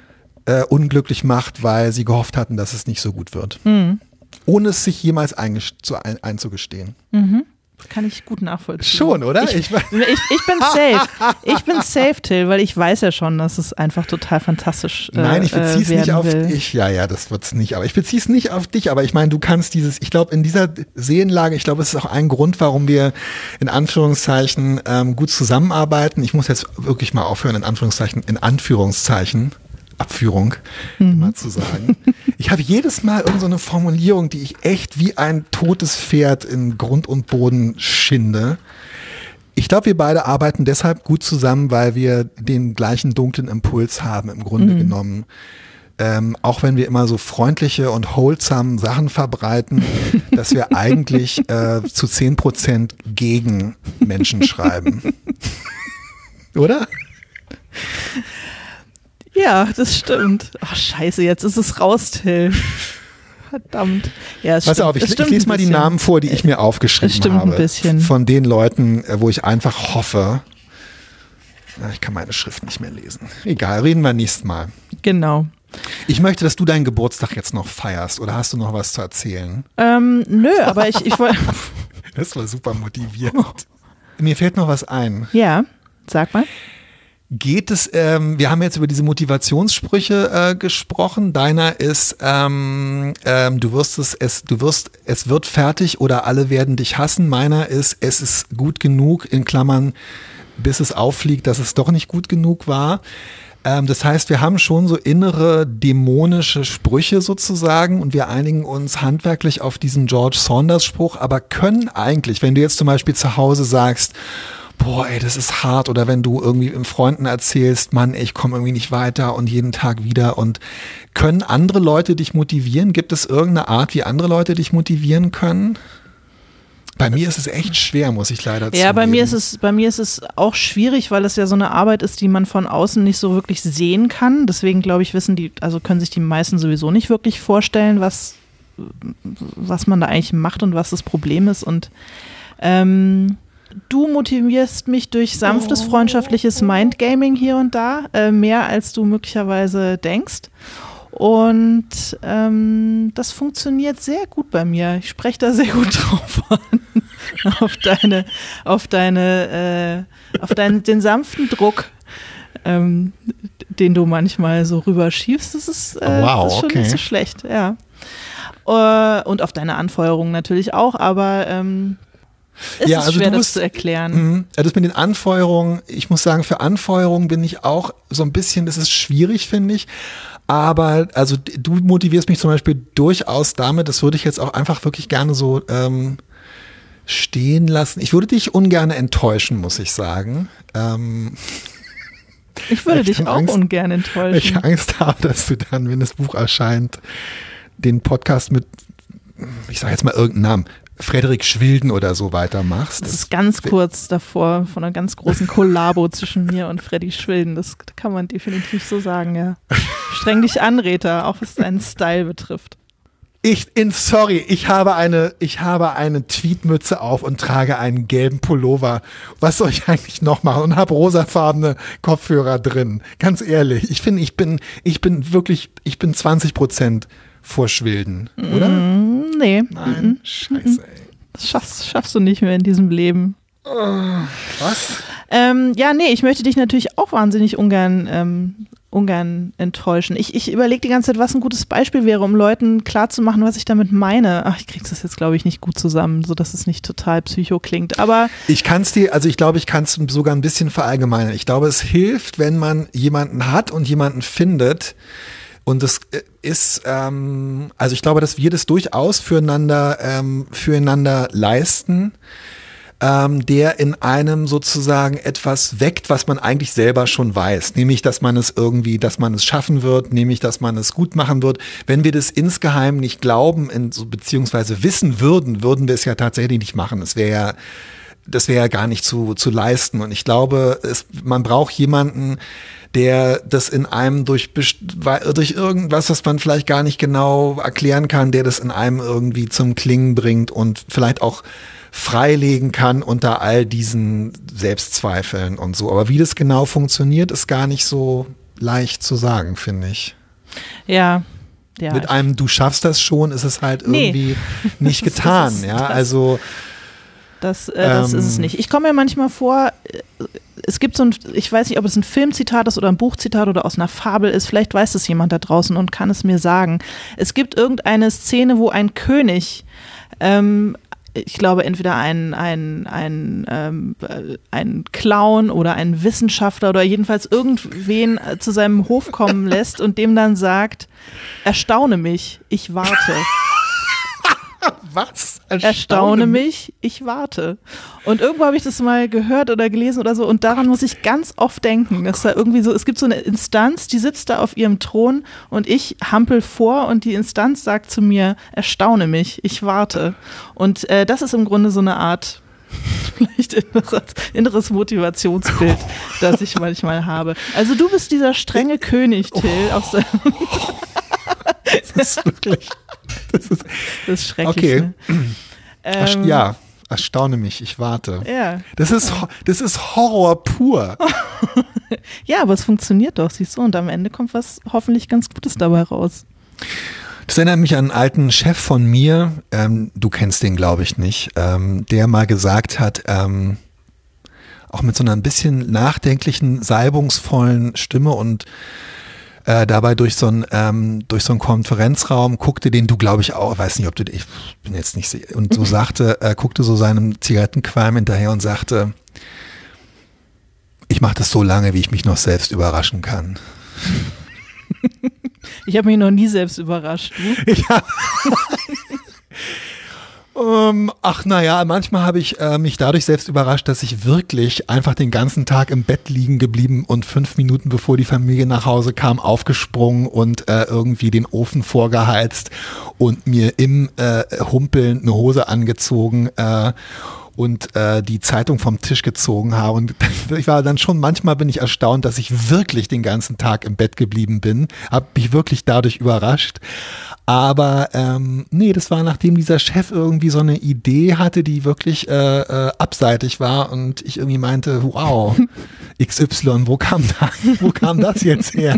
äh, unglücklich macht, weil sie gehofft hatten, dass es nicht so gut wird. Mhm. Ohne es sich jemals eingest- zu ein- einzugestehen. Mhm. Kann ich gut nachvollziehen. Schon, oder? Ich, ich, ich bin safe. Ich bin safe, Till, weil ich weiß ja schon, dass es einfach total fantastisch äh, Nein, ich beziehe es äh, nicht auf will. dich. Ja, ja, das wird's nicht. Aber ich beziehe es nicht auf dich. Aber ich meine, du kannst dieses, ich glaube, in dieser Seelenlage, ich glaube, es ist auch ein Grund, warum wir in Anführungszeichen ähm, gut zusammenarbeiten. Ich muss jetzt wirklich mal aufhören, in Anführungszeichen, in Anführungszeichen, Abführung, mhm. immer zu sagen. Ich habe jedes Mal irgend so eine Formulierung, die ich echt wie ein totes Pferd in Grund und Boden schinde. Ich glaube, wir beide arbeiten deshalb gut zusammen, weil wir den gleichen dunklen Impuls haben, im Grunde mhm. genommen. ähm, auch wenn wir immer so freundliche und wholesome Sachen verbreiten, dass wir eigentlich äh, zu zehn Prozent gegen Menschen schreiben. Oder? Ja, das stimmt. Ach, scheiße, jetzt ist es raus, Till. Verdammt. Ja, es Pass stimmt, auf, ich, es stimmt ich lese mal die Namen vor, die ich mir aufgeschrieben es stimmt habe. Ein bisschen. Von den Leuten, wo ich einfach hoffe, na, ich kann meine Schrift nicht mehr lesen. Egal, reden wir nächstes Mal. Genau. Ich möchte, dass du deinen Geburtstag jetzt noch feierst. Oder hast du noch was zu erzählen? Ähm, nö, aber ich, ich wollte... Das war super motivierend. Mir fällt noch was ein. Ja, sag mal. Geht es, ähm, wir haben jetzt über diese Motivationssprüche äh, gesprochen. Deiner ist, ähm, ähm, du wirst es, es, du wirst, es wird fertig oder alle werden dich hassen. Meiner ist, es ist gut genug, in Klammern, bis es auffliegt, dass es doch nicht gut genug war. Ähm, das heißt, wir haben schon so innere dämonische Sprüche sozusagen und wir einigen uns handwerklich auf diesen George Saunders Spruch, aber können eigentlich, wenn du jetzt zum Beispiel zu Hause sagst, boah, ey, das ist hart, oder wenn du irgendwie im Freunden erzählst, Mann, ey, ich komme irgendwie nicht weiter und jeden Tag wieder, und können andere Leute dich motivieren? Gibt es irgendeine Art, wie andere Leute dich motivieren können? Bei mir ist es echt schwer, muss ich leider zugeben. Ja, bei mir ist es, bei mir ist es auch schwierig, weil es ja so eine Arbeit ist, die man von außen nicht so wirklich sehen kann. Deswegen glaube ich, wissen die, also können sich die meisten sowieso nicht wirklich vorstellen, was, was man da eigentlich macht und was das Problem ist. Und ähm, du motivierst mich durch sanftes, freundschaftliches Mindgaming hier und da, äh, mehr als du möglicherweise denkst. Und ähm, das funktioniert sehr gut bei mir. Ich spreche da sehr gut drauf an. auf deine, auf deine, äh, auf deinen, den sanften Druck, ähm, den du manchmal so rüberschiebst. Das ist, äh, wow, das ist schon okay. nicht so schlecht, ja. Uh, und auf deine Anfeuerung natürlich auch, aber ähm, es ja, ist also schwer, du das bist, zu erklären. Mh, das mit den Anfeuerungen, ich muss sagen, für Anfeuerungen bin ich auch so ein bisschen, das ist schwierig, finde ich. Aber also du motivierst mich zum Beispiel durchaus damit, das würde ich jetzt auch einfach wirklich gerne so ähm, stehen lassen. Ich würde dich ungern enttäuschen, muss ich sagen. Ähm, ich würde ich dich auch Angst, ungern enttäuschen. Ich Angst habe, dass du dann, wenn das Buch erscheint, den Podcast mit, ich sage jetzt mal irgendeinen Namen, Frederik Schwilden oder so weitermachst. Das ist ganz kurz davor von einer ganz großen Kollabo zwischen mir und Freddy Schwilden. Das kann man definitiv so sagen, ja. Streng dich an, Rita, auch was deinen Style betrifft. Ich, in, sorry, ich habe eine, ich habe eine Tweetmütze auf und trage einen gelben Pullover. Was soll ich eigentlich noch machen? Und habe rosafarbene Kopfhörer drin. Ganz ehrlich, ich finde, ich bin, ich bin wirklich, ich bin zwanzig Prozent vor Schwilden, oder? Mm, nee. Nein, Mm, scheiße, ey. Das schaffst, schaffst du nicht mehr in diesem Leben. Uh, was? Ähm, ja, nee, ich möchte dich natürlich auch wahnsinnig ungern, ähm, ungern enttäuschen. Ich, ich überlege die ganze Zeit, was ein gutes Beispiel wäre, um Leuten klarzumachen, was ich damit meine. Ach, ich krieg's das jetzt, glaube ich, nicht gut zusammen, sodass es nicht total psycho klingt. Aber ich kann es dir, also ich glaube, ich kann es sogar ein bisschen verallgemeinern. Ich glaube, es hilft, wenn man jemanden hat und jemanden findet. Und das ist, ähm, also ich glaube, dass wir das durchaus füreinander, ähm, füreinander leisten, ähm, der in einem sozusagen etwas weckt, was man eigentlich selber schon weiß. Nämlich, dass man es irgendwie, dass man es schaffen wird, nämlich, dass man es gut machen wird. Wenn wir das insgeheim nicht glauben, in, so, beziehungsweise wissen würden, würden wir es ja tatsächlich nicht machen. Es wäre ja, das wäre ja gar nicht zu, zu leisten. Und ich glaube, es, man braucht jemanden, der das in einem durch, durch irgendwas, was man vielleicht gar nicht genau erklären kann, der das in einem irgendwie zum Klingen bringt und vielleicht auch freilegen kann unter all diesen Selbstzweifeln und so. Aber wie das genau funktioniert, ist gar nicht so leicht zu sagen, finde ich. Ja. Ja, Mit einem "Du schaffst das schon" ist es halt irgendwie nee. nicht getan. ist, ja, das, also Das, äh, das ähm, ist es nicht. Ich komme mir manchmal vor, es gibt so ein, ich weiß nicht, ob es ein Filmzitat ist oder ein Buchzitat oder aus einer Fabel ist, vielleicht weiß es jemand da draußen und kann es mir sagen. Es gibt irgendeine Szene, wo ein König, ähm, ich glaube entweder ein, ein, ein, ähm, ein Clown oder ein Wissenschaftler oder jedenfalls irgendwen zu seinem Hof kommen lässt und dem dann sagt, erstaune mich, ich warte. Was? Erstaune, Erstaune mich, ich warte. Und irgendwo habe ich das mal gehört oder gelesen oder so und daran muss ich ganz oft denken, dass da irgendwie so, es gibt so eine Instanz, die sitzt da auf ihrem Thron und ich hampel vor und die Instanz sagt zu mir, erstaune mich, ich warte. Und äh, das ist im Grunde so eine Art vielleicht inneres, inneres Motivationsbild, das ich manchmal habe. Also du bist dieser strenge König, Till, oh. aus der Das ist wirklich, das ist, das ist schrecklich. Okay. Ne? Ähm, ja, erstaune mich, ich warte. Ja. Das ist, das ist Horror pur. Ja, aber es funktioniert doch, siehst du, und am Ende kommt was hoffentlich ganz Gutes dabei raus. Das erinnert mich an einen alten Chef von mir, ähm, du kennst den, glaube ich, nicht, ähm, der mal gesagt hat, ähm, auch mit so einer ein bisschen nachdenklichen, salbungsvollen Stimme und äh, dabei durch so einen ähm, durch so einen Konferenzraum guckte, den du, glaube ich, auch, weiß nicht, ob du, ich bin jetzt nicht sicher, und so sagte, äh, guckte so seinem Zigarettenqualm hinterher und sagte, ich mache das so lange, wie ich mich noch selbst überraschen kann. Ich habe mich noch nie selbst überrascht. Ja. um, ach naja, manchmal habe ich äh, mich dadurch selbst überrascht, dass ich wirklich einfach den ganzen Tag im Bett liegen geblieben und fünf Minuten bevor die Familie nach Hause kam, aufgesprungen und äh, irgendwie den Ofen vorgeheizt und mir im äh, Humpeln eine Hose angezogen äh, und äh, die Zeitung vom Tisch gezogen habe. Und ich war dann schon, manchmal bin ich erstaunt, dass ich wirklich den ganzen Tag im Bett geblieben bin. Habe mich wirklich dadurch überrascht. Aber ähm, nee, das war, nachdem dieser Chef irgendwie so eine Idee hatte, die wirklich äh, äh, abseitig war und ich irgendwie meinte, wow, X Y, wo kam da, wo kam das jetzt her?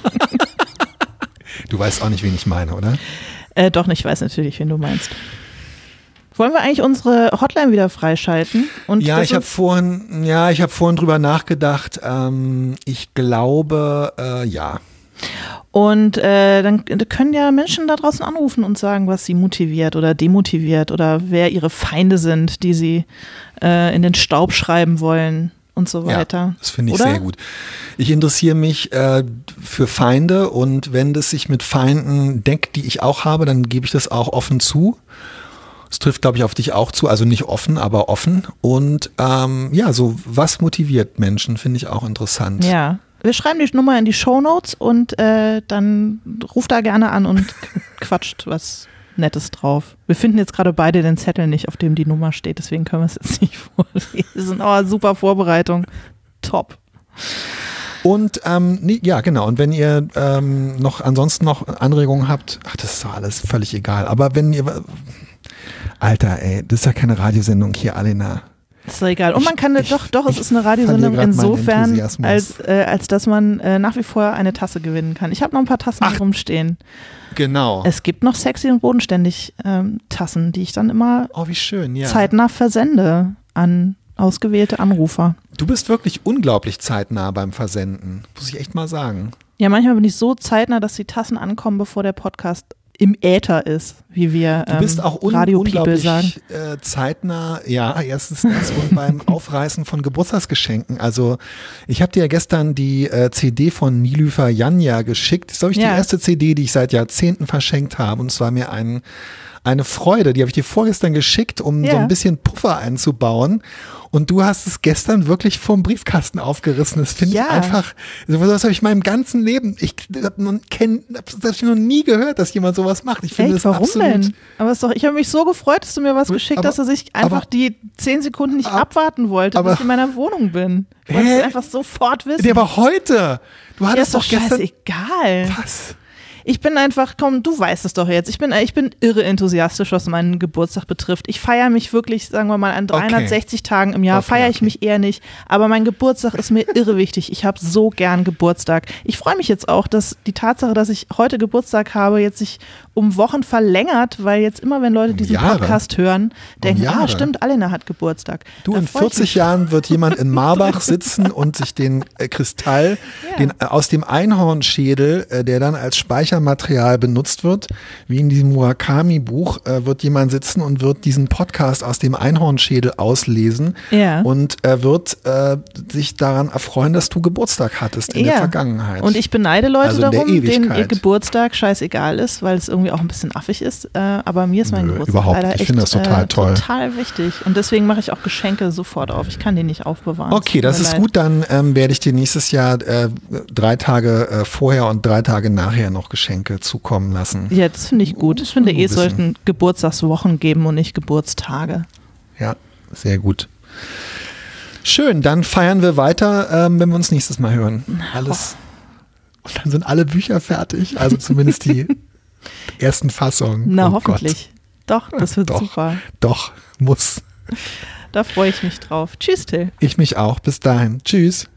Du weißt auch nicht, wen ich meine, oder? Äh, doch, ich weiß natürlich, wen du meinst. Wollen wir eigentlich unsere Hotline wieder freischalten? Und ja, ich habe vorhin, ja, ich habe vorhin drüber nachgedacht. Ähm, ich glaube, äh, ja. Und äh, dann können ja Menschen da draußen anrufen und sagen, was sie motiviert oder demotiviert oder wer ihre Feinde sind, die sie äh, in den Staub schreiben wollen und so weiter. Ja, das finde ich oder? Sehr gut. Ich interessiere mich äh, für Feinde und wenn das sich mit Feinden deckt, die ich auch habe, dann gebe ich das auch offen zu. Es trifft, glaube ich, auf dich auch zu, also nicht offen, aber offen. Und ähm, ja, so was motiviert Menschen, finde ich auch interessant. Ja, wir schreiben die Nummer in die Shownotes und äh, dann ruft da gerne an und quatscht was Nettes drauf. Wir finden jetzt gerade beide den Zettel nicht, auf dem die Nummer steht, deswegen können wir es jetzt nicht vorlesen. Aber super Vorbereitung, top. Und ähm, nee, ja, genau. Und wenn ihr ähm, noch ansonsten noch Anregungen habt, ach, das ist doch alles völlig egal. Aber wenn ihr Alter, ey, das ist ja keine Radiosendung hier, Alena. Ist doch egal. Und man kann, ich, doch, doch, ich, es ist eine Radiosendung insofern, als, äh, als dass man äh, nach wie vor eine Tasse gewinnen kann. Ich habe noch ein paar Tassen Ach, rumstehen. Genau. Es gibt noch sexy und bodenständig ähm, Tassen, die ich dann immer oh, wie schön, ja. zeitnah versende an ausgewählte Anrufer. Du bist wirklich unglaublich zeitnah beim Versenden, muss ich echt mal sagen. Ja, manchmal bin ich so zeitnah, dass die Tassen ankommen, bevor der Podcast im Äther ist, wie wir ähm, Du bist auch un- Radio unglaublich sagen. Äh, zeitnah, ja, erstens das und beim Aufreißen von Geburtstagsgeschenken. Also ich habe dir ja gestern die äh, C D von Nilüfer Janja geschickt. Das ist, glaube ich, ja. die erste C D, die ich seit Jahrzehnten verschenkt habe und es war mir ein, eine Freude. Die habe ich dir vorgestern geschickt, um ja. so ein bisschen Puffer einzubauen. Und du hast es gestern wirklich vom Briefkasten aufgerissen. Das finde ja. ich einfach, das habe ich in meinem ganzen Leben, ich habe noch, hab ich noch nie gehört, dass jemand sowas macht. Ich finde Echt, das warum absolut. Denn? Aber es ist doch, ich habe mich so gefreut, dass du mir was geschickt aber, hast, dass ich einfach aber, die zehn Sekunden nicht aber, abwarten wollte, aber, bis ich in meiner Wohnung bin. Ich wollte es einfach sofort wissen. Der war heute. Du hattest ja, doch gestern. Scheißegal. Was? Ich bin einfach, komm, du weißt es doch jetzt, ich bin, ich bin irre enthusiastisch, was meinen Geburtstag betrifft. Ich feiere mich wirklich, sagen wir mal, an dreihundertsechzig okay. Tagen im Jahr okay, feiere ich okay. mich eher nicht. Aber mein Geburtstag ist mir irre wichtig. Ich habe so gern Geburtstag. Ich freue mich jetzt auch, dass die Tatsache, dass ich heute Geburtstag habe, jetzt sich um Wochen verlängert, weil jetzt immer, wenn Leute diesen Jahre. Podcast hören, denken, um ah, stimmt, Alena hat Geburtstag. Du, Dann in vierzig Jahren wird jemand in Marbach sitzen und sich den äh, Kristall, ja. den, äh, aus dem Einhornschädel, äh, der dann als Speicher Büchermaterial benutzt wird, wie in diesem Murakami-Buch, äh, wird jemand sitzen und wird diesen Podcast aus dem Einhornschädel auslesen Ja. und er wird äh, sich daran erfreuen, dass du Geburtstag hattest in ja. der Vergangenheit. Und ich beneide Leute Also in der darum, denen ihr Ewigkeit. Geburtstag scheißegal ist, weil es irgendwie auch ein bisschen affig ist. Äh, aber mir ist mein Nö, Geburtstag überhaupt leider nicht. Ich echt finde das total äh, toll. total wichtig. Und deswegen mache ich auch Geschenke sofort auf. Ich kann die nicht aufbewahren. Okay, Es tut das mir ist leid. gut. Dann ähm, werde ich dir nächstes Jahr äh, drei Tage äh, vorher und drei Tage nachher noch Geschenke zukommen lassen. Ja, das finde ich gut. Ich finde Muss man eh, nur es wissen. sollten Geburtstagswochen geben und nicht Geburtstage. Ja, sehr gut. Schön, dann feiern wir weiter, ähm, wenn wir uns nächstes Mal hören. Alles. Und dann sind alle Bücher fertig, also zumindest die ersten Fassungen. Na, Oh hoffentlich. Doch, das wird Doch. super. Gott. Doch, muss. Da freue ich mich drauf. Tschüss, Till. Ich mich auch. Bis dahin. Tschüss.